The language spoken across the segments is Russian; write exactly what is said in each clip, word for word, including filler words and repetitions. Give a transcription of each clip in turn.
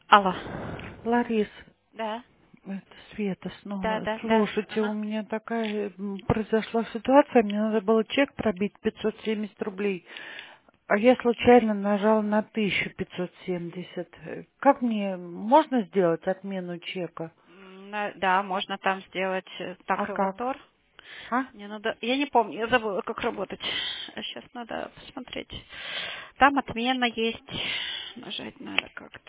Алло. Ларис, Да, это Света да, снова. да, да. Слушайте, у Ага. меня такая м, произошла ситуация, мне надо было чек пробить пятьсот семьдесят рублей, а я случайно нажала на тысячу пятьсот семьдесят. Э, Как мне можно сделать отмену чека? М, на- Да, можно там сделать э, А так как? эватор. А? Мне надо. Я не помню, я забыла, как работать. Сейчас надо посмотреть. Там отмена есть. Нажать надо как-то.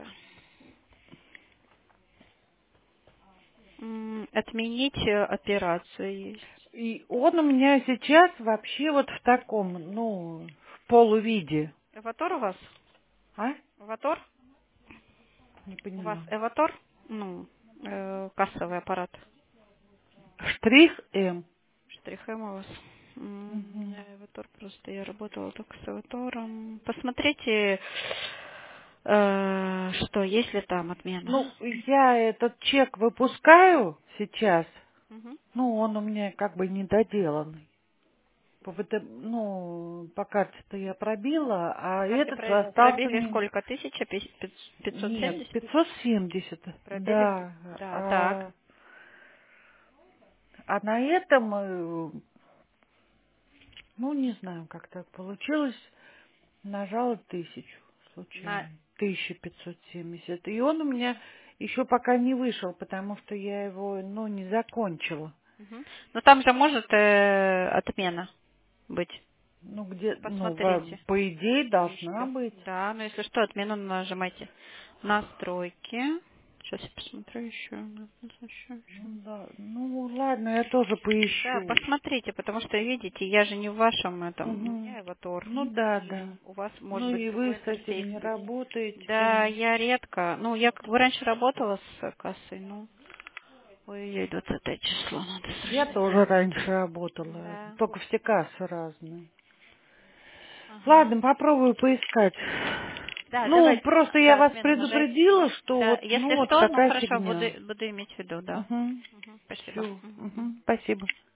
М, Отменить э, операцию есть. И он у меня сейчас вообще вот в таком, ну, в полувиде. Эватор у вас? А? Эватор? Не У вас понимаю. эватор? Ну, э, кассовый аппарат. Штрих М. Штрихем у вас. М, У Мгм. меня эватор просто, я работала только с эватором. Посмотрите, э, что, есть ли там отмена. Ну, я этот чек выпускаю сейчас. Мгм. Ну, он у меня как бы недоделанный. По ВТ ну, по карте-то я пробила, По а карте этот про- остался пробили мне... сколько? Тысяча? Пи- пи- пятьсот Нет, семьдесят? пятьсот семьдесят, Пробили? да. Да, так. А, а на этом, э, ну, не знаю, как так получилось, нажала тысячу На... случайно. тысяча пятьсот семьдесят. И он у меня еще пока не вышел, потому что я его, ну, не закончила. Мгм. Ну там же может э, отмена быть. Ну, где, ну, во- Посмотрите. по идее, должна Еще. быть. Да, но если что, отмену нажимайте. Настройки. Сейчас я посмотрю еще. Еще, еще. Ну, да. Ну, ладно, я тоже Да, поищу. посмотрите, потому что, видите, я же не в вашем этом, у Угу. меня Эватор, Ну, да, и да. у вас может Ну, быть и вы другой с интерфейс. этим не работаете, Да, конечно. я редко, ну, я как бы раньше работала с кассой, ну, ой-ой, двадцатое число надо Я срочно тоже сделать. раньше работала, Да, только все кассы разные. ага. Ладно, попробую поискать. Да, Ну, давайте, просто я да, вас отмену нажать. предупредила, что Да, вот, ну, если вот что, ну, такая хорошо, буду, фигня. буду иметь в виду, да. Угу. Мгм, спасибо. Все. Мгм, мгм. Угу. Спасибо.